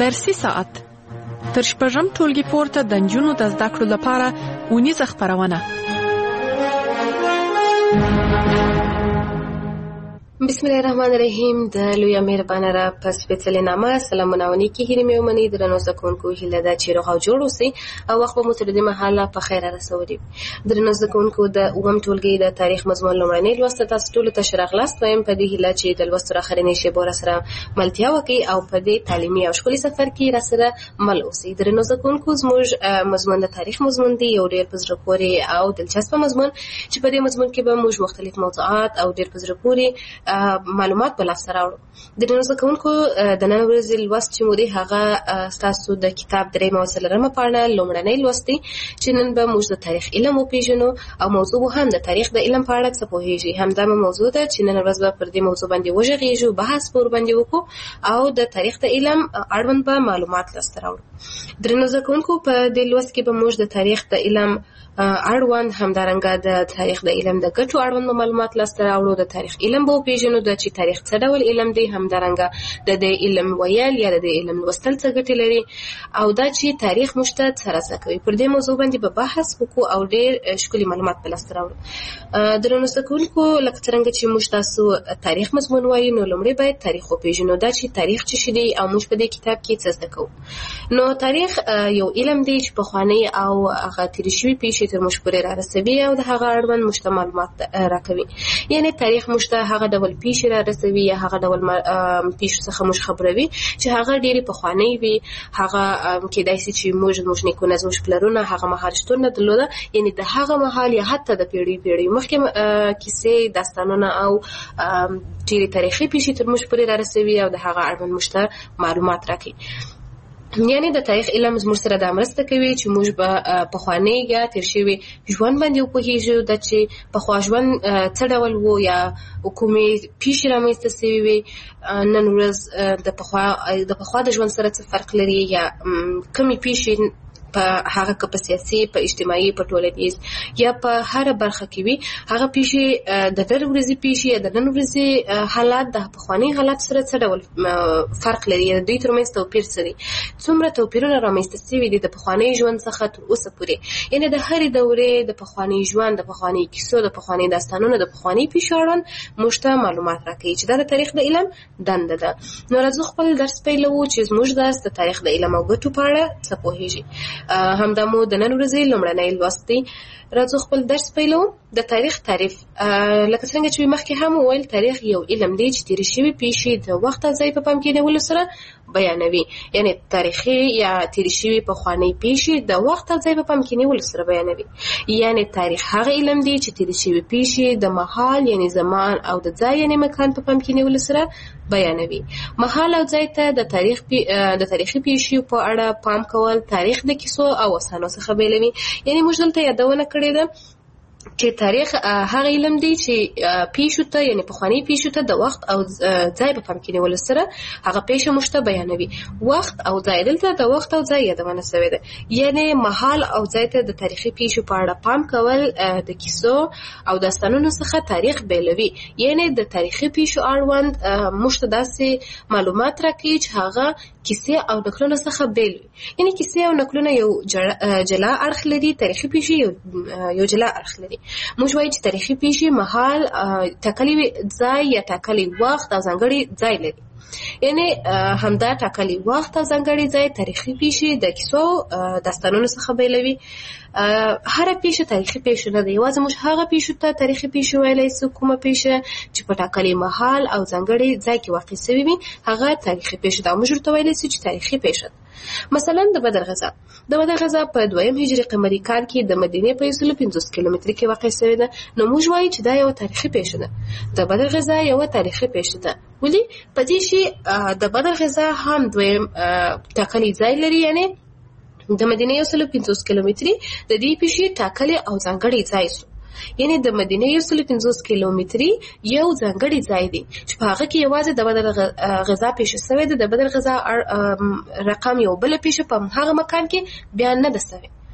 درسي ساعت تر شپږم ټولګي پورته د نجونو د زده کړو لپاره اونیزه خپرونه. بسم الله الرحمن الرحیم. د لوی مهربانه را پس سپیڅلې نامه سلامونه ونی کې هیرې مې ومني درنو زکونکو هیله ده چې روغ او جوړ اوسئ او وخت به مو تر دې مهاله په خیر رسولي. درنو زکونکو د اووم ټولګي د تاریخ مضمون لومړنی لوست تاسو ټول ته ښه راغلاست وایم په دې هیله چې د لوست اخرنۍ شیبو سره ملتیا وکړئ او په دې تعلیمي او ښکلي سفر کې راسره مل اوسئ. درنو زکونکو زموږ مضمون د تاریخ مضمون دی، یو ډېر په زړه پورې او دلچسپ مضمون چې په دې مضمون کې به موږ مختلف موضوعات او ډېر په زړه پورې معلومات په لاس راوړو. د نن ورځې کوونکو د نن ورځې لوست چې مو دی هغه ستاسو د کتاب درېیمه او څلورمه پاڼه لومړنی لوست دی چې نن به موږ د تاریخ علم وپېژنو او موضوع به هم د تاریخ د علم په اړه څه پوهېږي. همدا موضوع ده چې نن ورځ به پر دې موضوع باندې وغږېږو، بحث به ورباندې وکړو او د تاریخ د علم اړوند به معلومات لاسته راوړو. درنو زده کوونکو په دې لوست کې به موږ د تاریخ د علم اړوند همدارنګه د تاریخ د علم د ګټو اړوند معلومات لاسته راوړو. د تاریخ علم به وپېژنو د چې تاریخ څه ډول علم دی، همدارنګه د دې علم ویل یا د دې علم لوستل څه ګټې لري او دا چې تاریخ موږ ته څه راڅه کوي. پر دې موضوع باندې به بحث وکړو او ډېر ښکلي معلومات به لاسته راوړو. درنو زده کوونکو لکه څرنګه چې موږ تاسو تاریخ مضمون وایو نو لومړی باید تاریخ وپېژنو، دا چې تاریخ څه شی دی او موږ په دې کتاب کې څه زده کوو. نو تاریخ یو علم دی چې پخوانۍ او هغه تېرې شوي پیښې تر موږ پورې رارسوي او د هغه اړوند موږ ته معلومات راکوي. یعنې تاریخ موږ ته هغه ډول پیښې رارسوي یا هغه ډول پیښو څخه موږ خبروي چې هغه ډېرې پخوانۍ وي. هغه کېدای شي چې موږ نیکونه زموږ پلرونه هغه مهال شتون نه درلوده، یعنې د هغه مهال یا حتی د پیړۍ مخکې کیسې، داستانونه او ډېرې تاریخي پیښې تر موږ پورې رارسوي او د هغه اړوند موږ ته معلومات راکوي. یعنی د تاریخ علم زموږ سره دا مرسته کوي چې موږ به پخوانۍ یا تېر شوي ژوند باندې وپوهېږو، د چې پخوا ژوند څه ډول و یا کومې پیښې رامنځته سوي وي، نن ورځ د پخوا د ژوند سره څه فرق لري یا کومې پیښې په هغه که په سیاسي، په اجتماعي، په ټولنیز یا په هره برخه کې وي، هغه پیښې د نن ورځې پیښې یا د نن ورځې حالات د پخواني حالات سره څه ډول فرق لري، د دوی ترمنځ توپیر څه دی، څومره توپیرونه رامنځته سوي دي د پخواني ژوند څخه تر اوسه پورې. یعنې د هرې دورې د پخواني ژوند، د پخواني کیسو، د پخواني داستانونو، د پخواني پیښو اړوند موږ ته معلومات راکوي چې دا د تاریخ د علم دنده ده. نو راځو خپل درس پیلوو چې زموږ درس د تاریخ د علم او ګټو په اړه څه پوهېږي. همدا مو د نن ورځې لومړنی لوست دی. راځو خپل درس پیلوو. د تاریخ تعریف لکه څنګه چې مخکې هم وویل، تاریخ یو علم دی چې تېرې شوي پیښې د وخت او ځای په پام کې نیولو سره بیانوي. یعنې تاریخي یا تېرې شوي پخوانۍ پیښې د وخت او ځای په پام کې نیولو سره بیانوي. یعنې تاریخ هغه علم دی چې تېرې شوي پیښې د مهال یعنې زمان او د ځای یعنې مکان په پام کې نیولو سره بیانوي. مهال او ځای ته د تاریخي پیښو په اړه پام کول تاریخ د کیسو او افسانو څخه بیلوي. یعنې موږ دلته یادونه کړې ده چې تاریخ هغه علم دی چې پیښو ته یعنې پخواني پیښو ته د وخت او ځای په پام کې نیولو سره هغه پیښه موږ ته بیانوي. وخت او ځای، دلته د وخت او ځای یادونه شوې ده. یعنې مهال او ځای ته د تاریخي پیښو په اړه پام کول د کیسو او داستانونو څخه تاریخ بیلوي. یعنې د تاریخي پیښو اړوند موږ ته داسې معلومات راکوي چې هغه کیسې او نکلونه څخه بیل وي. یعنې کیسې او نکلونه یو جلا اړخ لري، تاریخي پیښې یو جلا اړخ لري. موږ وایو چې تاریخي پیښې مهال، ټاکلي ځای یا ټاکلي وخت او ځانګړي ځای لري. یعنې همدا ټاکلي وخت او ځانګړي ځای تاریخي پیښې د کیسو داستانونو څخه بیلوي. هره پیښه تاریخي پیښه نه ده، یوازې موږ هغه پیښو ته تاریخي پیښه ویلی سو کومه پیښه چې په ټاکلي مهال او ځانګړي ځای کې واقع سوي وي، هغه تاریخي پیښه ده او موږ ورته ویلی سو چې تاریخي پیښه ده. مثلا د بدر غزا په 2 هجري قمري کال کې د مدینې په 150 کیلومتري کې واقع سوې ده. نو موږ وایو چې دا یو تاریخي پیښه ده. د بدر غزا یو تاریخي پیښه ده. ولې؟ په دې چې د بدر غزا هم دویم ټاکلي ځای لري، یعنې د مدینې 150 کیلومتري د دې پیښې ټاکلي او ځانګړي ځای سو. یعنې د مدینې 150 کیلومتري یو ځانګړي ځای دی چې په هغه کې یوازې د بدر غزا پیښه سوې ده. د بدر غزا رقم یو بله پیښه په هغه مکان کې بیان نه ده سوې.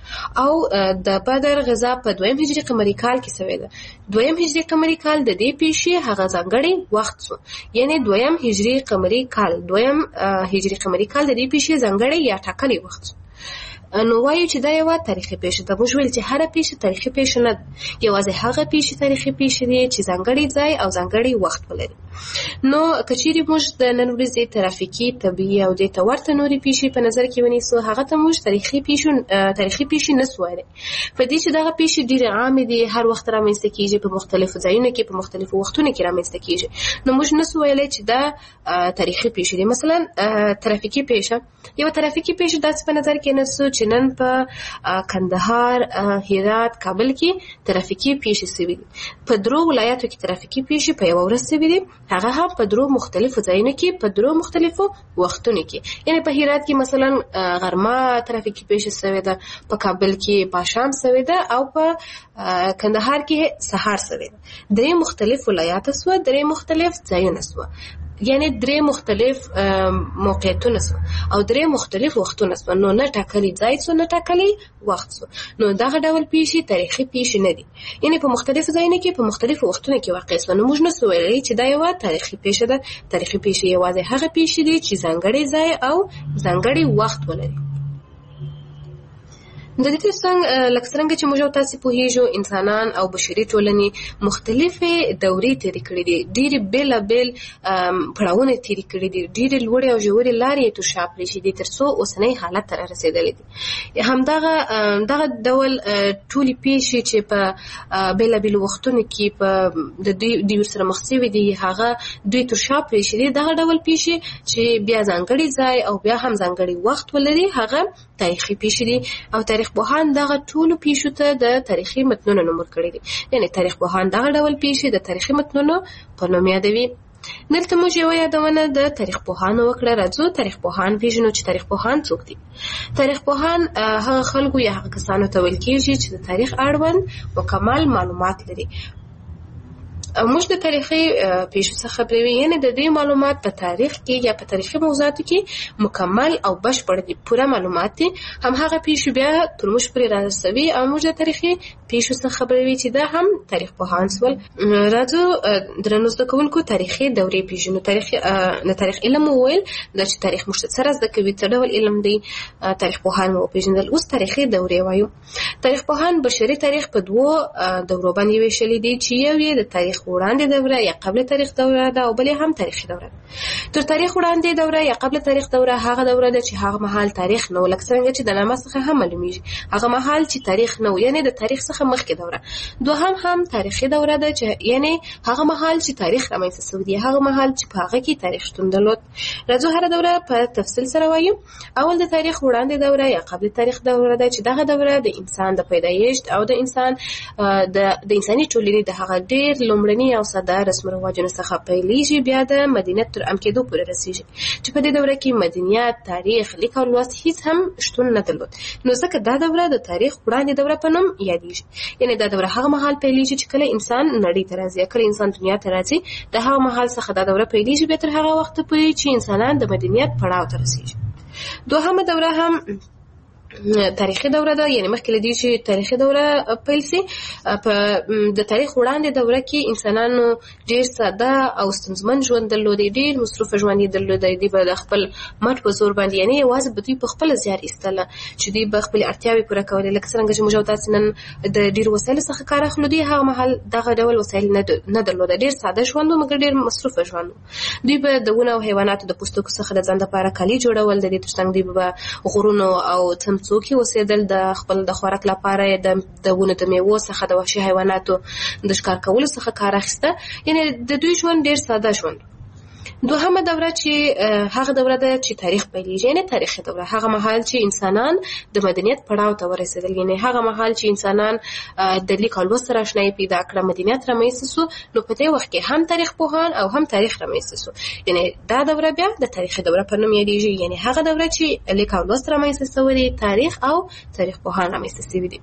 او د بدر غزا په 2 هجري قمري کال کې شوې ده. 2 هجري قمري کال د دې پیښې هغه ځانګړی وخت شو، یعنی 2 هجري قمري کال د دې پیښې ځانګړی یا ټاکلی وخت شو. نو وایو چې دا یو تاریخي پیښه ده. موږ ویل چې هر پیښه تاریخي پیښه نه، یوازې هغه پیښه تاریخي پیښه دي چې ځانګړی ځای او ځانګړی وخت ولري. نو کچېرې موږ د نن ورځې ترافیکي، طبیعي او د تورته نوري پیښې په نظر کې ونیسو، هغه ته موږ تاریخي پیښې نه سو ویلی. په دې چې دغه پیښې ډېرې عامې دي، هر وخت رامنځته کېږي، په مختلفو ځایونو کې په مختلفو وختونو کې رامنځته کېږي، نو موږ نه سو ویلی چې دا تاریخي پیښې دي. مثلا ترافیکي پیښه، یو ترافیکي پیښه داسې په نظر کې نیسو چې نن په کندهار، هرات، کابل کې ترافیکي پیښې شوي دي. په 3 ولایاتو کې ترافیکي پیښې په یوه ورځ شوي دي، هغه هم په 3 مختلفو ځایونو کې په 3 مختلفو وختونو کې. یعنی په هرات کې مثلا غرمه ترافیکي پیښه شوې ده، په کابل کې پاشام شوې ده، او په کندهار کې سهار شوې ده. 3 مختلف ولایات سوه، 3 مختلف ځایونه سوه، یعنی 3 مختلف موقعیتونه سو او 3 مختلف وختونه سو. نو نه ټاکلي ځای سو، نه ټاکلي وخت سو. نو دغه ډول پیښې تاریخي پیښې نه دي، یعنی په مختلفو ځایونو کې په مختلفو وختونو کې واقع سو. نو موږ نه سو ویلی چې دا یو تاریخي پیښه ده. تاریخي پیښې یوازې هغه پیښې دي چې ځانګړی ځای او ځانګړی وخت ولري. د دې لکه څرنګه چې موږ تاسو پوهیږو، انسانان او بشري ټولنې مختلفې دورې تېرې کړې دي، ډېرې بېلابېل پړاوونه تېرې کړي دي، ډېرې لوړې او ژورې لارې یې تشا پرېښي دي تر څو اوسنی حالت ته رارسېدلې دي. دغه ډول ټولې پیښې چې په بېلابېلو وختونو کې د دوی ورسره مخ شوي دي، هغه دوی تشا پرېښي دي. دغه ډول پیښې چې بیا ځانګړی ځای او بیا هم ځانګړی وخت ولري، هغه تاریخي پیښې دي. او تاریخ پوهان دغه ټولو پیښو ته د تاریخي متنونو نوم ورکړی دی، یعنی تاریخ پوهان دغه ډول پیښې د تاریخي متنونو په نوم یادوي. دلته موږ یوه یادونه د تاریخ پوهانو وکړه. راځو تاریخ پوهان پیژنو چې تاریخ پوهان څوک دي. تاریخ پوهان هغه خلکو یا هغه کسانو ته ویل کېږي چې د تاریخ اړوند مکمل معلومات لري. موږ د تاریخي پیښو څخه خبروي، یعنی د دې معلومات په تاریخ کې یا په تاریخي موضوعاتو کې مکمل او بشپړ دي، پوره معلومات دي. هم هغه پیښو بیا تر موږ پورې رارسوي او موږ د تاریخي پیښو څخه خبروي چې دا هم تاریخ پوهان سول. راځو درنو زده کوونکو تاریخي دورې پیژنو. د تاریخ علم وویل دا چې تاریخ موږ سره زده کوي، څه ډول علم دی. تاریخ پوهان مو وپېژندل. اوس تاریخي دورې وایو. تاریخ پوهان بشري تاریخ په 2 دورو باندې ویشلي دي، چې یو یې د تاریخ وړاندې دوره یا قبل تاریخ دوره ده، او بلې هم تاریخي دوره. تر تاریخ وړاندې دوره یا قبل تاریخ دوره هغه دوره ده چې هغه مهال تاریخ نه و، لکه څنګه چې د نامه څخه هم معلومیږي، هغه مهال چې تاریخ نه و، یعنی د تاریخ څخه مخکې دوره. دوهم هم تاریخي دوره ده چې یعنی هغه مهال چې تاریخ رامنځته شوی دی، هغه مهال چې په هغه کې تاریخ شتون درلود. راځو هره دوره په تفصیل سره وایو. اول د تاریخ وړاندې دوره یا قبل تاریخ دوره ده چې دغه دوره د انسان د پیدایښت او د انساني ټولنې د هغه ډېر لومړني او ساده رسم رواجونو څخه پیلېږي، بیا د مدنیت تر عام کېدو پورې رسېږي، چې په دې دوره کې مدنیت، تاریخ، لیک او لوست هیڅ هم شتون نه درلود. نو ځکه دا دوره د تاریخ وړاندې دوره په نوم یادېږي. یعنی دا دوره هغه مهال پیلېږي چې کله انسان نړۍ ته راځي، کله انسان دنیا ته راځي، د هغه مهال څخه دا دوره پیلېږي، بیا تر هغه وخته پورې چې انسانان د مدنیت پړاو ته رسېږي. دوهمه دوره هم تاریخي دوره ده، یعنی مخکې له دې چې تاریخي دوره پیل شي، په د تاریخ وړاندې دوره کې انسانانو ډېر ساده او ستونزمن ژوند درلودی، ډېر مصروفه ژوند یې درلودی. دوی به د خپل مټ په زور باندې، یعنی یوازې به دوی په خپله زیار ایستله چې دوی به خپلې اړتیاوې پوره کولې. لکه څرنګه چې موږ او تاسې نن د ډېرو وسایلو څخه کار اخلو، دوی هغه مهال دغه ډول وسایل نه درلوده، ډېر ساده ژوند و مګر ډېر مصروفه ژوند و. دوی به د ونو او حیواناتو د پوستکو څخه د ځان دپاره کالي جوړول، د دې تر څنګ دوی به غرونو او څمڅو کې اوسېدل، د خپل د خوراک لپاره د ونو د میوو څخه د وحشي حیواناتو د ښکار کولو څخه کار اخیسته. یعنی د دوی ژوند ډېر ساده ژوند. دوهمه دوره چې هغه دوره ده چې تاریخ پیلېږي، یعنی تاریخي دوره، هغه مهال چې انسانان د مدنیت پړاو ته ورسېدل، یعنی هغه مهال چې انسانان د لیک او لوست سره اشنایي پیدا کړه، مدنیت رامنځته سو. نو په دې وخت کې هم تاریخ پوهان او هم تاریخ رامنځته سو. یعنی دا دوره بیا د تاریخي دوره په نوم یادېږي، یعنی هغه دوره چې لیک او لوست رامنځته سوی دی، تاریخ او تاریخ پوهان رامنځته سوي دي.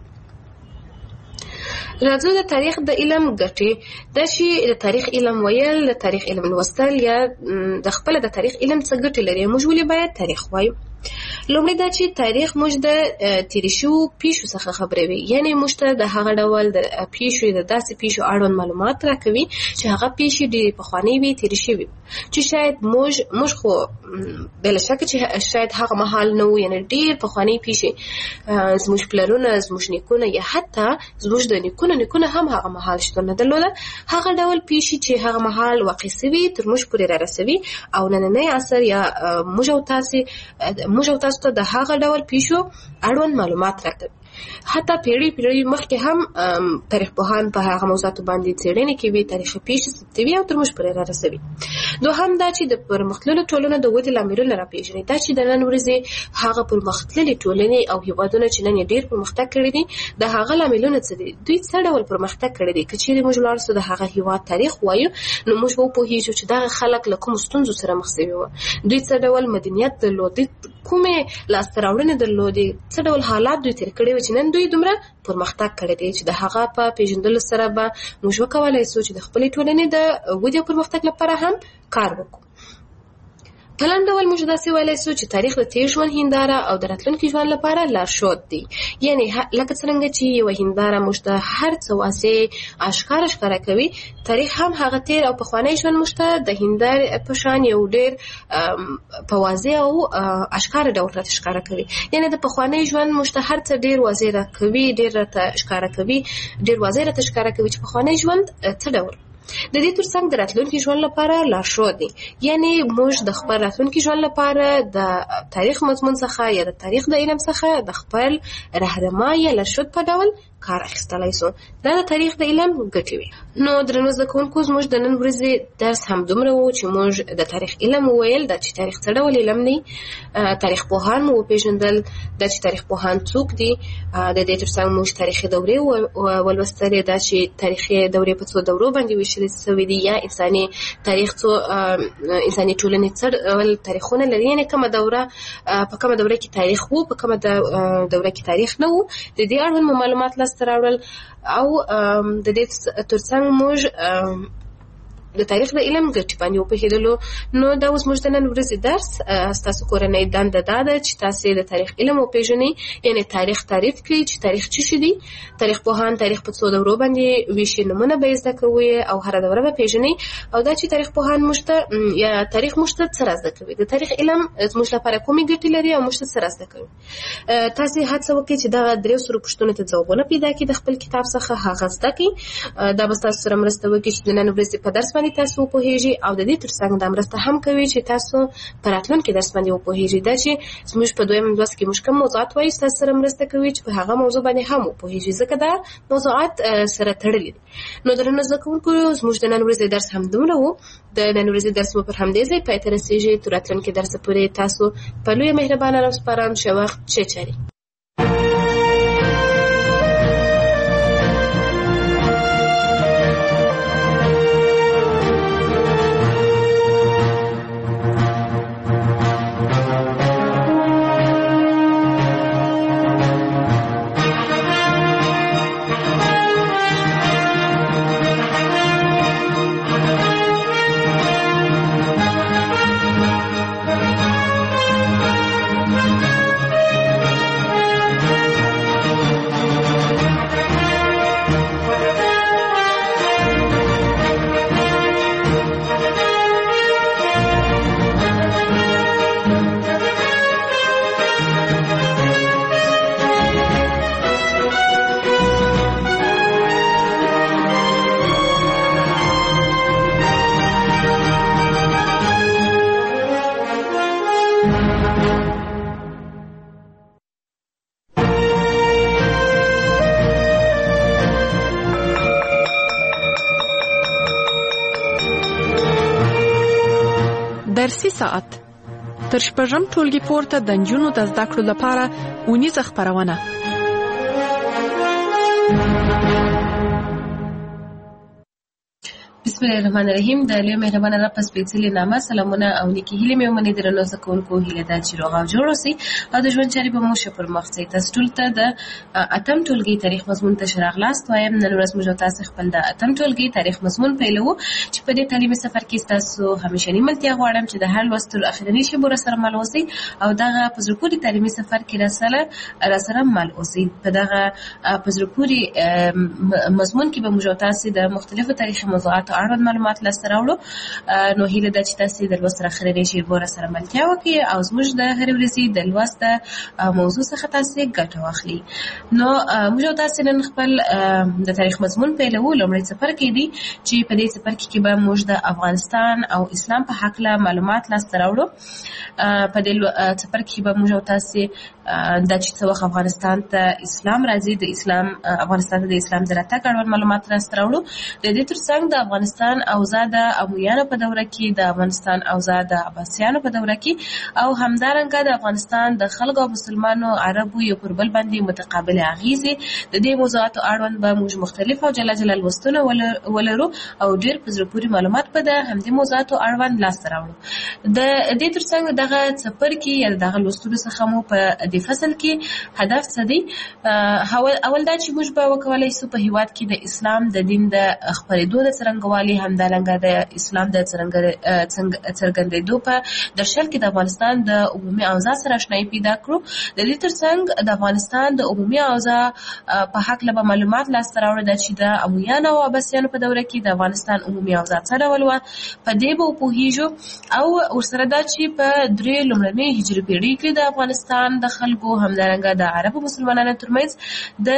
راځو د تاریخ د علم ګټې. دا چې د تاریخ علم ویل، د تاریخ علم لوستل یا د خپل د تاریخ علم څه ګټې لري، موږ ولې باید تاریخ وایو؟ لومړی دا چې تاریخ موږ د تېرې شوو پیښو څخه خبروي، یعنې موږ ته د هغه ډول د پیښو د داسې پیښو اړوند معلومات راکوي چې هغه پیښې ډېرې پخوانۍ وي، تېرې شوي چې شاید موږ خو بله شکه چې شاید هغه مهال نه وو، یعنې ډېر پخوانۍ پیښې زموږ پلرونه، زموږ نیکونه یا حتی زموږ د نیکونه هم هغه مهال شتون نه درلوده. هغه ډول پیښې چې هغه مهال واقع سوي تر موږ پورې را رسوي او نننی عصر یا موږ او تاسو ته د هغه ډول پیښو اړوند معلومات راکوي. حتی پیړۍ مخکې هم تاریخ پوهان په هغه موضوعاتو باندې څېړنې کوي، تاریخي پیښې ثبتوي او تر موږ پورې را رسوي. دوهم دا چې د پرمختللو ټولنو د ودې لاملونه راپېژني، دا چې د نن ورځې هغه پرمختللې ټولنې او هېوادونه چې نن یې ډېر پرمختګ کړی دي د هغه لاملونه څه دي، دوی څه ډول پرمختګ کړی دی. که چېرې موږ لاړ سو د هغه هېواد تاریخ وایو نو موږ به وپوهېږو چې دغه خلک له کومو ستونزو سره مخ سوي وو، دوی څه ډول مدنیت درلود، دوی کومې لاسته راوړنې درلودې، څه ډول حالات دوی تېر کړي وو چې نن دوی دومره پرمختګ کړی دی چې د هغه په پېژندلو سره به موږ وکولای سو چې د خپلې ټولنې د ودې او پرمختګ لپاره هم کار وکړو. په لنډ ډول موږ داسې ویلی سو چې تاریخ د تېر ژوند هنداره او د راتلونکي ژوند لپاره لارښود دی. یعنې لکه څرنګه چې یوه هنداره موږ ته هر څه واضح ښکاره کوي، تاریخ هم هغه تېر او پخوانی ژوند موږ ته د هندارې په شان یو ډېر په واضح او اشکاره ډول راته ښکاره کوي. یعنې د پخوانی ژوند موږ ته هر څه ډېر واضح راکوي، ډېر راته ښکاره کوي، ډېر واضح راته ښکاره کوي چې پخوانی ژوند څه ډول. د دې ترڅنګ د راتلونکي ژوند لپاره لارښود دی. یعنې موږ د خپل راتلونکي ژوند لپاره د تاریخ مضمون څخه یا د تاریخ د علم څخه د خپل رهنما یا لارښود په ډول کار اخیستلی سو. دا د تاریخ د علم ګټې وي. نو درنو زده کوونکو، زموږ د نن ورځې درس هم دومره و چې موږ د تاریخ علم وویل، دا چې تاریخ څه ډول علم دی، تاریخ پوهان مو وپېژندل، دا چې تاریخ پوهان څوک دي، د دې ترڅنګ موږ تاریخي دورې ولوستلې، دا چې تاریخي دورې په څو دورو باندې ویشلې سوي دي، یا انساني تاریخ انساني ټولنې څه ډول تاریخونه لري، یعنې کومه دوره په کومه دوره کې تاریخ وو، په کومه دوره کې تاریخ نه وو. د دې اړوند معلومات لاسته راوړل او د دې ترڅنګ موږ د تاریخ د علم ګټې باندې وپوهېدلو. نو دا اوس موږ د نن ورځې درس ستاسو کورنۍ دنده دا ده چې تاسې د تاریخ علم وپېژنئ، یعنې تاریخ تعریف کړئ چې تاریخ څه شی دی. تاریخ پوهان تاریخ په څو دورو باندې ویشي، نومونه به یې زده کوئ او هره دوره به پېژنئ. او دا چې تاریخ پوهان موږ ته یا تاریخ موږ ته څه را زده کوي، د تاریخ علم زموږ لپاره کومې ګټې لري او موږ ته څه را زده کوي. تاسې هڅه وکړئ چې دغه 300 پوښتنو ته ځوابونه پیدا کړئ د خپل کتاب څخه، هغه زده کړئ. دا به ستاسو سره مرسته وکړي چې د نن ورځې په درس باندې تاسو وپوهېږئ او د دې ترڅنګ دا مرسته هم کوي چې تاسو په راتلونکي درس باندې وپوهېږئ. دا چې زموږ په دویم لوست کې موږ کوم موضوعات وایو، ستاسو سره مرسته کوي چې په هغه موضوع باندې هم وپوهېږئ، ځکه دا موضوعات سره تړلي دي. نو درنو زده کوونکو، زموږ د نن ورځې درس هم دومره و. د نن ورځې درس مو پر همدې ځای پای ته رسېږي. تر راتلونکي درسه پورې تاسو په لویه مهربانه راوسپارم. ښه وخت، ښه چارې. درسي ساعت تر شپږم ټولګي پورته د نجونو د زده کړو لپاره اونیزه خپرونه. بسم الله الرحمن الرحیم. د لوی مهربان رب په سپېڅلې نامه سلامونه او نیکې هیلې مې ومنئ. درنو زده کوونکو هیله ده چې روغ او جوړ اوسئ او د ژوند چارې به مو ښه پر مخ ځئ. تاسو ټولو ته د اتم ټولګي تاریخ مضمون ته ښه راغلاست وایم. نن ورځ موږ تاسو خپل د اتم ټولګي تاریخ مضمون پیلوو چې په دې تعلیمي سفر کې ستاسو همیشني ملتیا غواړم چې د هر لوست تر اخرنۍ شېبو راسره مل اوسئ او دغه په زړه پورې تعلیمي سفر کې راسره مل اوسئ. په دغه په زړه پورې مضمون کې به موږ تاسو د مختلفو تاریخي موضوعاتو اړوند معلومات لاسته راوړو. نو هیله ده چې تاسو د لوست تر اخرنۍ شېبو راسره ملتیا وکړئ او زموږ د هرې ورځې د لوست موضوع څخه تاسو ګټه واخلئ. نو موږ تاسو نن خپل د تاریخ مضمون پیلوو. لومړی څپرکی دی چې په دې څپرکي کې به موږ د افغانستان او اسلام په هکله معلومات لاسته راوړو. په دې څپرکي کې به موږ تاسو دا چې څه وخت افغانستان ته اسلام راځي افغانستان ته د اسلام د راتګ اړوند معلومات لاسته راوړو. د دې ترڅنګ د افغانستان اوضاع د امویانو په دوره کې، د افغانستان اوضاع د عباسیانو په دوره کې او همدارنګه د افغانستان د خلکو او مسلمانو عربو یو پر بل باندې متقابل اغیزې د دې موضوعاتو اړوند به موږ مختلف او جلا جلا لوستونه ولرو او ډېر په زړه پورې معلومات به د همدې موضوعاتو اړوند لاسته راوړو. د دې ترڅنګ دغه څپرکي یا دغه لوستلو څخه مو په دې فصل کې هدف څه دی؟ اول دا چې موږ به وکولای شو په هیواد کې د اسلام د دین د خپرېدو د څرنګوالي، همدارنګه د اسلام د څرګندېدو په درشل کې د افغانستان د عمومي اوضاع سره آشنایي پیدا کړو. د دې ترڅنګ د افغانستان د عمومي اوضاع په هکله به معلومات لاسته راوړو چې د امویانو او عباسیانو په دوره کې د افغانستان عمومي اوضاع څه ډول وه، په دې به وپوهیږو. او ورسره دا چې په درې لومړنۍ هجري پېړۍ کې د افغانستان د خلکو، همدارنګه د عربو مسلمانانو ترمنځ د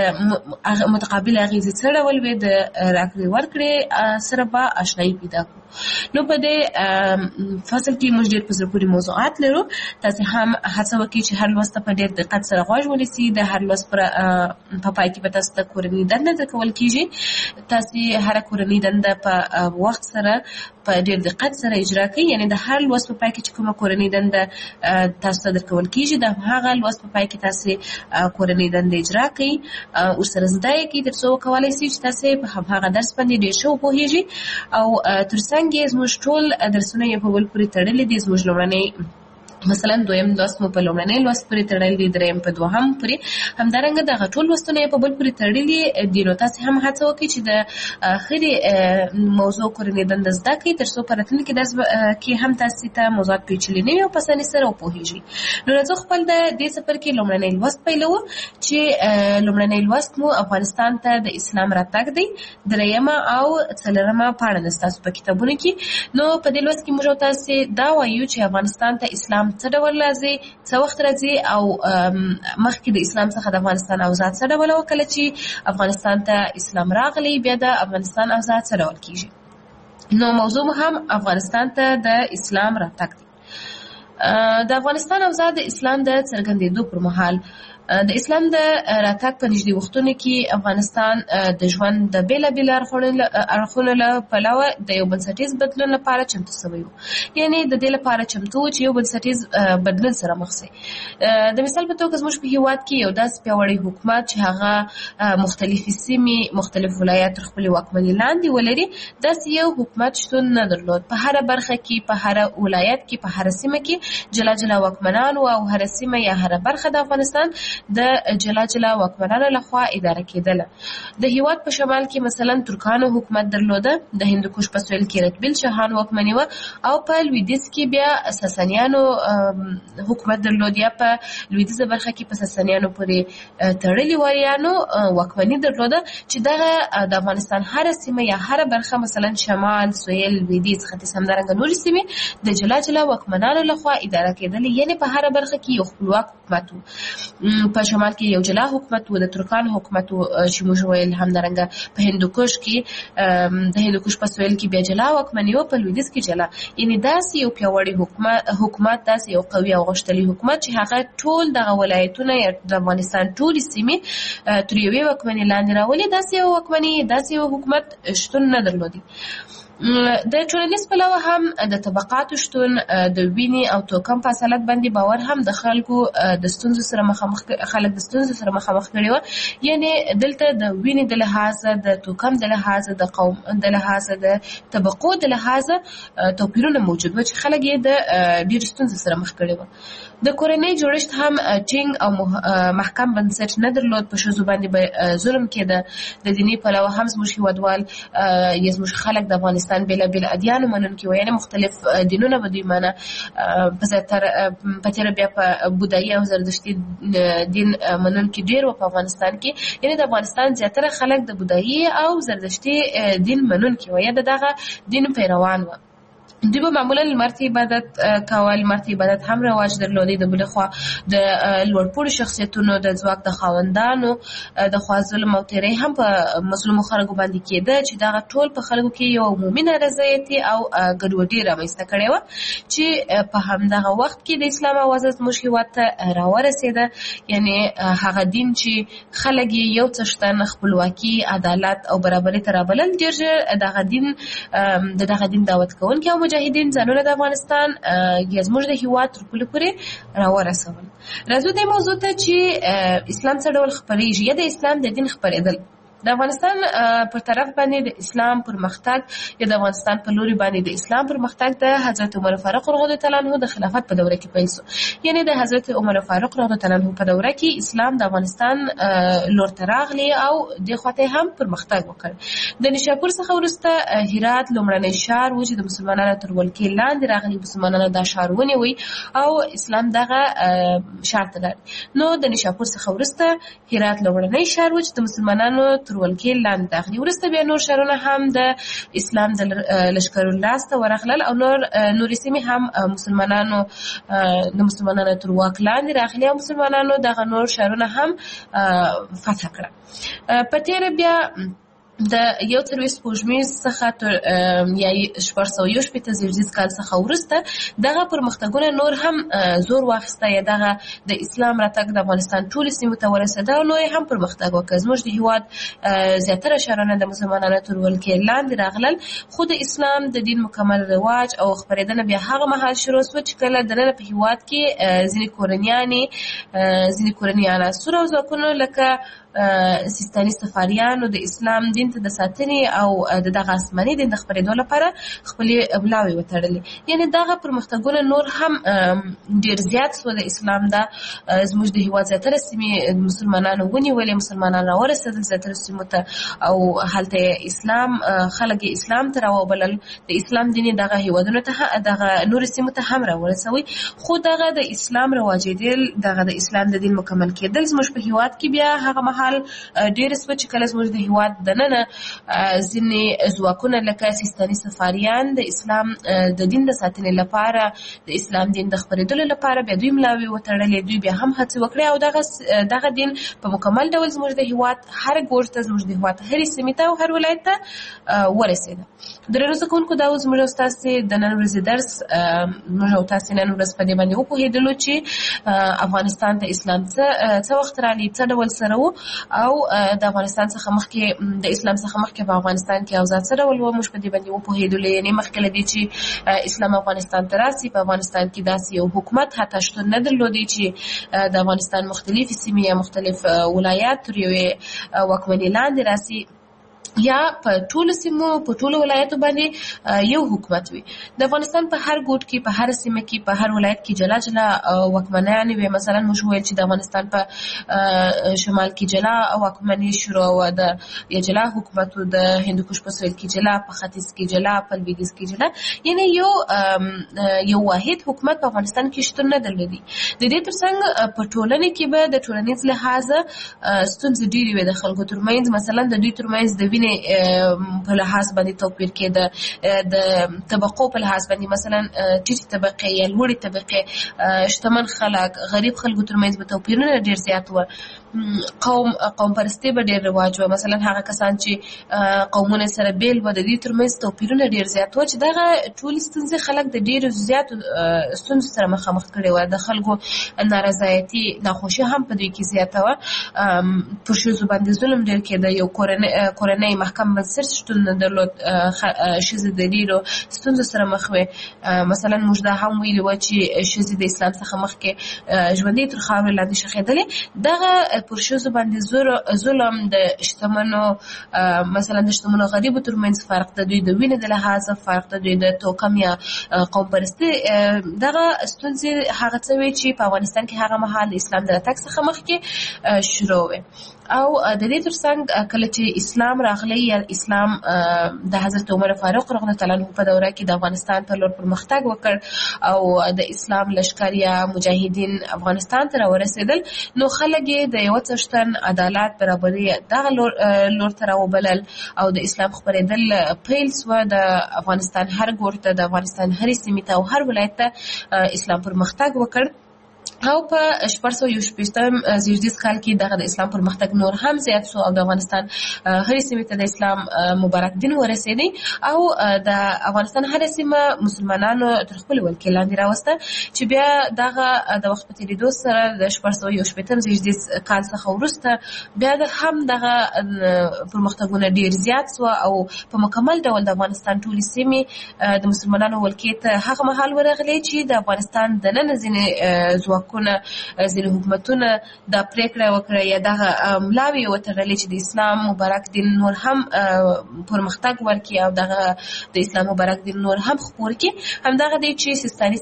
متقابل اغیزې څه ډول وې، د راکړې ورکړې سره به آشنایي پیدا کړو. نو په دې فصل کې موږ ډېر په زړه پورې موضوعات لرو. تاسو هم هڅه وکړئ چې هر لوست په ډېر دقت سره غوږ ونیسئ. د هر لوست په پای کې به تاسو ته کورنۍ دنده درکول کېږي. تاسو هره کورنۍ دنده په وخت سره په ډېر دقت سره اجرا کړئ. یعنې د هر لوست په پای کې چې کومه کورنۍ دنده تاسو ته درکول کېږي، د هغه لوست په پای کې تاسو کورنۍ دنده اجرا کړئ، ورسره زده یې کړئ تر څو وکولای شئ چې تاسو په هغه درس باندې ډېر ښه وپوهیږئ. او ترڅنګ یې زموږ ټول درسونه یې په بل پورې تړلي دي. زموږ لومړنی مثلا دویم لوست مو په لومړنۍ لوست پورې تړلی دی، دریم په دوهم پورې، همدارنګه دغه ټول لوستونه یې په بل پورې تړلي دي. نو تاسو هم هڅه وکړئ چې د هرې موضوع کورنۍ دنده زده کړئ تر څو په راتلونکي درس کې هم تاسو ته موضوعات پیچلي نه وي او په اسانۍ سره وپوهیږئ. نو راځو خپل د دې څپرکي لومړنی لوست پیلوو چې لومړنی لوست مو افغانستان ته د اسلام راتګ دی. دریمه او څلورمه پاڼه ده ستاسو په کتابونو کې. نو په دې لوست کې موږ تاسو دا وایو چې افغانستان ته اسلام څه ډول راځي، څه وخت راځي او مخکې د اسلام څخه د افغانستان اوضاع څه ډول وه. کله چې افغانستان ته اسلام راغلی بیا د افغانستان اوضاع څه ډول کېږي. نو موضوع مو هم افغانستان ته د اسلام راتګ دی. د افغانستان اوضاع د اسلام د څرګندېدو پر مهال د اسلام د راتګ په نږدې وختونو کې افغانستان د ژوند د بېلابېلو اړخونو له پلوه د یو بنسټیز بدلون لپاره چمتو سوی و. یعنې د دې لپاره چمتو و چې یو بنسټیز بدلون سره مخ شي. د مثال په توګه زموږ په هېواد کې یو داسې پیاوړی حکومت چې هغه مختلفې سیمې، مختلف ولایات تر خپلې واکمنۍ لاندې ولري، داسې یو حکومت شتون نه درلود. په هره برخه کې، په هره ولایت کې، په هره سیمه کې جلا جلا واکمنان و او هره سیمه یا هره برخه د افغانستان د جلا جلا واکمنانو لخوا اداره کېدله. د هیواد په شمال کې مثلا ترکانو حکومت درلوده، د هندوکش په سویل کې رتبیل شاهان واکمني وه، او په لویدیځ کې بیا ساسانیانو حکومت درلود، یا په لویدیځه برخه کې په ساسانیانو پورې تړلي واریانو واکمني درلوده چې دغه د افغانستان هره سیمه یا هره برخه مثلا شمال، سویل، لویدیځ، ختیځ، همدارنګه نورې سیمې د جلا جلا واکمنانو لخوا اداره کېدلې. یعنې په هره برخه کې یو خپلواک حکومت و. په شمال کې یو جلا حکومت و، د ترکانو حکومت و چې موږ ویل، همدارنګه په هندوکش کې د هندوکش په سویل کې بیا جلا واکمني و، په لویدیځ کې جلا. یعنې داسې یو پیاوړی حکومت، داسې یو قوي او غښتلی حکومت چې هغه ټول دغه ولایتونه یا د افغانستان ټولې سیمې تر یوې واکمنۍ لاندې راولي، داسې یو واکمني، داسې یو حکومت شتون نه درلودی. د ټولنیز پلوه هم د طبقاتو شتون د وینې او توکم په اصالت باندې باور هم د خلکو د ستونزو سره مخامخ کړي وو. یعنی دلته د وینې د لحاظه، د توکم د لحاظه، د قوم د لحاظه، د طبقو د لحاظه توپیرونه موجود و چې خلک یې د ډېر ستونزو سره مخ کړي وو. د کورنۍ جوړښت هم ټینګ او محکم بنسټ نه درلود. په ښځو باندې ظلم کېده. د دیني پلوه هم زموږ هېوادوال یا زموږ خلک د افغانستان بېلابېل ادیانو منونکي وو، یعنې مختلف دینونه به دوی منه. په تېره بیا په بودایي او زردشتي دین منونکي ډېر وو په افغانستان کې. یعنې د افغانستان زیاتره خلک د بودایي او زردشتي دین منونکي وو یا د دغه دین پیروان وو. دوی به معمولا لمر ته عبادت کول. لمر ته عبادت هم رواج درلودی. د بلې خوا د لوړپوړو شخصیتونو د ځواک د خاوندانو د خوا ظلم او تېری هم په مظلومو خلکو باندې کېده چې دغه ټول په خلکو کې یو عمومي نارضایتي او ګډوډي رامنځته کړې وه چې په همدغه وخت کې د اسلام اوازه زموږ هېواد ته راورسېده. یعنې هغه دین چې خلک یې یو څه شتن خپلواکي، عدالت او برابري ته رابلل، ډېر ژر د دغه دین دعوت کوونکي او مجاهدین ځانونه د افغانستان یا زموږ د هېواد تر پولې پورې راورسول. راځو دې موضوع ته چې اسلام څه ډول خپرېږي یا د اسلام د دین خپرېدل. د افغانستان پر طرف باندې د اسلام پرمختګ یا د افغانستان په لوري باندې د اسلام پرمختګ د حضرت عمر فاروق رضی الله تعالی عنه د خلافت په دوره کې پیل شو. یعنې د حضرت عمر فاروق رضی الله تعالی عنه په دوره کې اسلام د افغانستان لور ته راغلی او د خواته هم پرمختګ وکړ. د نیشاپور څخه وروسته هرات لومړنی ښار و چې د مسلمانانو تر ولکې لاندې راغلي. مسلمانانو دا ښار ونیوی او اسلام دغه ښار ته لاړ. نو د نیشاپور څخه وروسته هرات لومړنی ښار و چې د مسلمانانو تر ولکې لاندې راغلي. وروسته بیا نور ښارونه هم د اسلام د لښکرو لاسته ورغلل او نورې سیمې هم د مسلمانانو تر واک لاندې راغلي او مسلمانانو دغه نور ښارونه هم فتح کړه. په تېره بیا د 140 سپوږمیز څخه تر یا 1461 زیږدیز کال څخه وروسته دغه پرمختګونه نور هم زور واخیسته یا دغه د اسلام راتګ د افغانستان ټولو سیمو ته ورسېده او نور هم پرمختګ وکړ. زموږ د هېواد زیاتره ښارونه د مسلمانانو تر ولکې لاندې راغلل، خو د اسلام د دین مکمل رواج او خپرېدنه بیا هغه مهال شروع شوه چې کله دننه په هېواد کې ځینې کورني عناصر او ځواکونه لکه سیستاني صفاریانو د اسلام دین ته د ساتنې او دغه آسماني دین د خپرېدو لپاره خپلې بلاوې وتړلې. یعنې دغه پرمختګونه نور هم ډېر زیات سوه. د اسلام دا زموږ د هېواد زیاتره سیمې مسلمانانو ونیولې، مسلمانان راورسېدل زیاتره سیمو ته او هلته اسلام خلک یې اسلام ته راوبلل. د اسلام دین دغه هېوادونو ته دغه نورې سیمو ته هم راورسوي. خو دغه د اسلام رواجېدل، دغه د اسلام د دین مکمل کېدل زموږ په هېواد کې بیا هغه مهال ډېر سوه چې کله زموږ د هېواد دننه ځینې ځواکونه لکه سیستاني صفاریان د اسلام د دین د ساتنې لپاره، د اسلام دین د خپرېدلو لپاره بیا دوی ملاوې وتړلې. دوی بیا هم هڅې وکړې او دغه دین په مکمل ډول زموږ د هېواد هر ګوټ ته، زموږ د هېواد هرې سیمې ته او هر ولایت ته ورسېده. درنو زده کوونکو، دا اوس زموږ او ستاسې د نن ورځې درس. موږ او تاسې نن ورځ په دې باندې وپوهېدلو چې افغانستان ته اسلام څه وخت راغلی، څه ډول سره و او د افغانستان څخه مخکې د اسلام څخه مخکې په افغانستان کې اوضاع څه ډول وه. موږ په دې باندې وپوهېدلو. یعنې مخکې له دې چې اسلام افغانستان ته راسي، په افغانستان کې داسې یو حکومت حتی شتون نه درلودی چې د افغانستان مختلفې سیمې یا مختلف ولایات تر یوې واکمنۍ لاندې راسي یا په ټولو سیمو په ټولو ولایتو باندې یو حکومت وي. د افغانستان په هر ګوټ کې، په هر سیمه کې، په هر ولایت کې جلا جلا واکمنانې وي. مثلا موږ وویل چې د افغانستان په شمال کې جلا واکمني شروع وه، یا جلا حکومت و، د هندوکش په سویل کې جلا، په ختیځ کې جلا، په لویدیځ کې جلا. یعنې یو واحد حکومت په افغانستان کې شتون نه درلودي. د دې ترڅنګ په ټولنه کې به د ټولنیز لحاظه ستونزې ډېرې وې د خلکو ترمنځ. مثلا د دوی ترمنځ د وینې په لحاظ باندې توپیر کېده، د طبقو په لحاظ باندې مثلا ټیټې طبقې یا لوړې طبقې، شتمن خلک، غریب خلکو ترمنځ به توپیرونه ډېر زیات وو. قوم پرستي به ډېر رواج وه. مثلا هغه کسان چې قومونه سره بیل وو، د دې ترمنځ توپیرونه ډېر زیات وو چې دغه ټولې ستونزې خلک د ډېرو زیاتو ستونزو سره مخامخ کړي وو. د خلکو نارضایتي، ناخوښي هم په دوی کې زیاته وه. پر ښځو باندې ظلم ډېر کېده. یو کورنۍ ټولنې محکم بنسټ شتون نه درلود، ښځې د ډېرو ستونزو سره مخ وې. مثلا موږ دا هم ویلي وو چې ښځې د اسلام څخه مخکې ژوندۍ تر خاورې لاندې ښخېدلې. دغه پر ښځو باندې ظلم د شتمنو مثلا د شتمنو غریبو ترمنځ فرق، د دوی د وینې د لحاظه فرق، د دوی د توکم یا قوم پرستي، دغه ستونزې هغه څه وې چې په افغانستان کې هغه مهال د اسلام د راتګ څخه مخکې شروع وې. او د دې ترڅنګ کله چې اسلام راغلی یا اسلام د حضرت عمر فاروق رضی الله عنه په دوره کې د افغانستان په لور پرمختګ وکړ او د اسلام لښکر یا مجاهدین افغانستان ته راورسېدل، نو خلک یې د یو څښتن عدالت برابري دغه لور ته راوبلل او د اسلام خپرېدل پیل سوه. د افغانستان هر ګوټ ته، د افغانستان هرې سیمې ته او هر ولایت ته اسلام پرمختګ وکړ. او په 1421 زیږدیز کال کې دغه د اسلام پرمختګ نور هم زیات شو او د افغانستان هرې سیمې ته د اسلام مبارک دین ورسېدی او د افغانستان هرې سیمه مسلمانانو تر خپل ولکې لاندې راوسته، چې بیا دغه د وخت په تېرېدو سره د 1421 زیږدیز کال څخه وروسته بیا هم دغه پرمختګونه ډېر زیات شو او په مکمل ډول د افغانستان ټولې سیمې د مسلمانانو ولکې ته هغه مهال ورغلې چې د افغانستان دننه ځینې ځواکونه، ځینې حکومتونه دا پرېکړه وکړه یا دغه ملاوې وتړلې چې د اسلام مبارک دین نور هم پرمختګ ورکړي او دغه د اسلام مبارک دین نور هم خپور کړي. همدغه دی چې سیستاني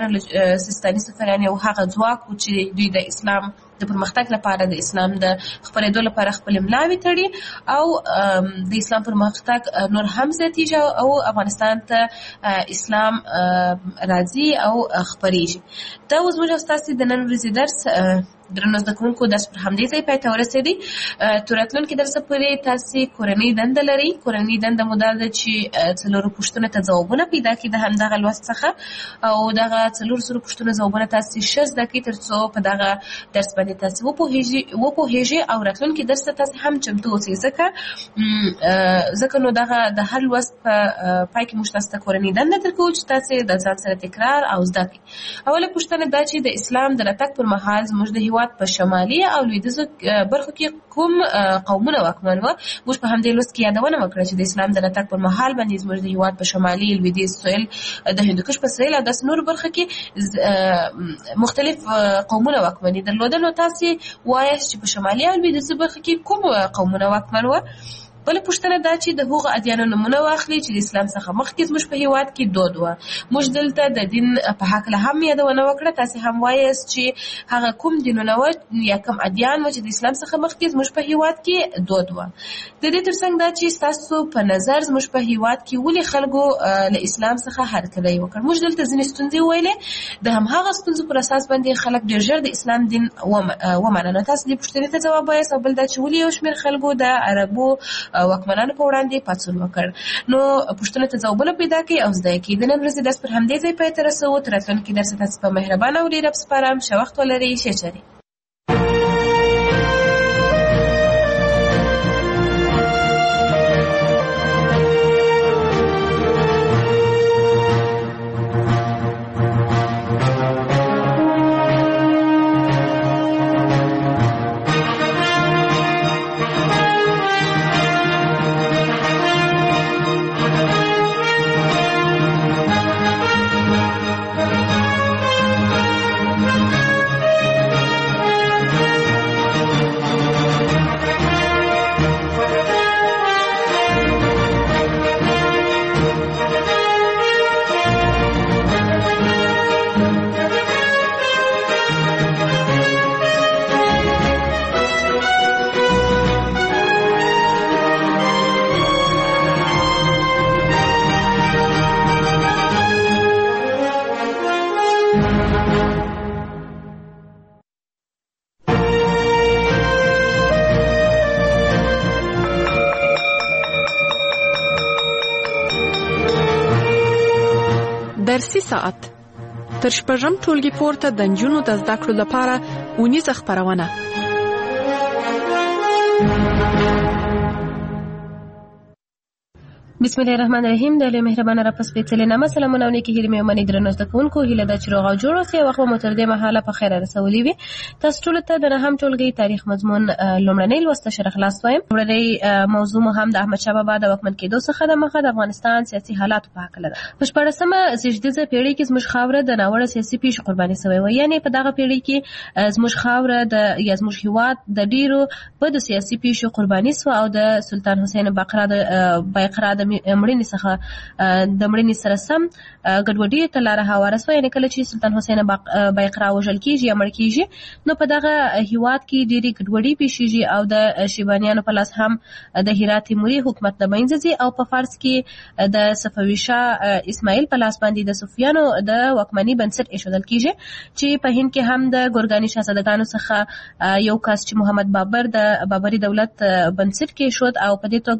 صفاریان یو هغه ځواک و چې دوی د اسلام د پرمختګ لپاره، د اسلام د خپرېدو لپاره خپل ملاوې تړي او د اسلام پرمختګ نور هم زیاتېږي او افغانستان ته اسلام راځي او خپرېږي. دا اوس موږ ستاسې د نن ورځې درس درنو زده کوونکو درس پر همدې ځای پای ته ورسېدی. تر راتلونکي درسه پورې تاسې کورنۍ دنده لرئ. کورنۍ دنده مو دا ده چې 4 پوښتنو ته ځوابونه پیدا کړي د همدغه لوست څخه او دغه 400 پوښتنو ځوابونه تاسې ښه زده کړئ تر څو په دغه درس باندې تاسې وپوهېږئ او راتلونکي درس ته تاسې هم چمتو اوسئ. ځکه نو دغه د هر لوست په پای کې موږ تاسو ته کورنۍ دنده درکوو چې تاسې د ځان سره تکرار او زده کړئ. اوله پوښتنه دا چې د اسلام د راتګ پر مهال زموږ د هېواد په شمالي او لویدیځو برخو کې کوم قومونه واکمن وو؟ موږ په همدې لوست کې یادونه وکړه چې د اسلام د راتګ پر مهال باندې زموږ د هېواد په شمالي، لویدیځ، سویل، د هندوکش په سویل او داسې نورو برخو کې مختلف قومونه واکمني درلوده. نو تاسې وایاست چې په شمالي او لویدیځو برخو کې کوم قومونه واکمن وو؟ بله پوښتنه دا چې د هغو ادیانو نومونه واخلي چې د اسلام څخه مخکې زموږ په هېواد کې دود وه. موږ دلته د دین په هکله هم یادونه وکړه. تاسې هم وایاست چې هغه کوم دینونه وه یا کوم ادیان وه چې د اسلام څخه مخکې زموږ په هېواد کې دود وه. د دې ترڅنګ دا چې ستاسو په نظر زموږ په هېواد کې ولې خلکو له اسلام څخه هرکلی وکړ؟ موږ دلته ځینې ستونزې وویلې، د همهغه ستونزو پر اساس باندې خلک ډېر ژر د اسلام دین ومنه. نو تاسو دې پوښتنې ته ځواب وایاست. او بل دا چې ولې یو شمېر خلکو د عربو واکمنانو په وړاندې پاڅون وکړ. نو پوښتنو ته ځوابونه پیدا کړئ او زده کړئ. د نن ورځې درس پر همدې ځای پای ته رسوو. تر راتلونکي درس تاسو په مهربانه او ډېر سپارم. ښه وخت ولرئ. ښه چرې. درسي ساعت تر شپږم ټولګي پورته د نجونو د زده کړو لپاره اونیزه خپرونه. بسم الله الرحمن الرحیم. د مهربانه را پس پیڅلې نامه سلامونه او نیکی هیلې مې ومني درنو زده کوونکو. هیله ده چې روغ او جوړ اوسئ او وخت مو تر دې مهاله په خیر رسولي وي. تاسو ټولو ته د نهم ټولګي تاریخ مضمون لومړنۍ لوست شر خلاص وایم. لومړنۍ موضوع مو هم د احمدشاه بابا د واکمن کېدو څخه د مخه د افغانستان سیاسي حالات په هکله ده. په 14مه زېږدیزه پیړۍ کې زموږ خاوره د ناوړه سیاسي پیښو قرباني شوې وه. یعنې په دغه پیړۍ کې زموږ خاوره یا زموږ هېواد د ډېرو بدو سیاسي پیښو قرباني شوه او د سلطان حسین بایقرا د مړینې څخه د مړینې سره سم ګډوډي ته لاره هواره شوه. یعنې کله چې سلطان حسین بایقرا وژل کېږي یا مړ کېږي نو په دغه هېواد کې ډېرې ګډوډۍ پیښېږي او د شیبانیانو په لاس هم د هرات تیموري حکومت له منځه ځي او په فارس کې د صفوي شاه اسماعیل په لاس باندې د صفویانو د واکمنۍ بنسټ ایښودل کېږي چې په هند کې هم د ګورګاني شاهزادګانو څخه یو کس چې محمد بابر د بابري دولت بنسټ کېښود او په دې توګه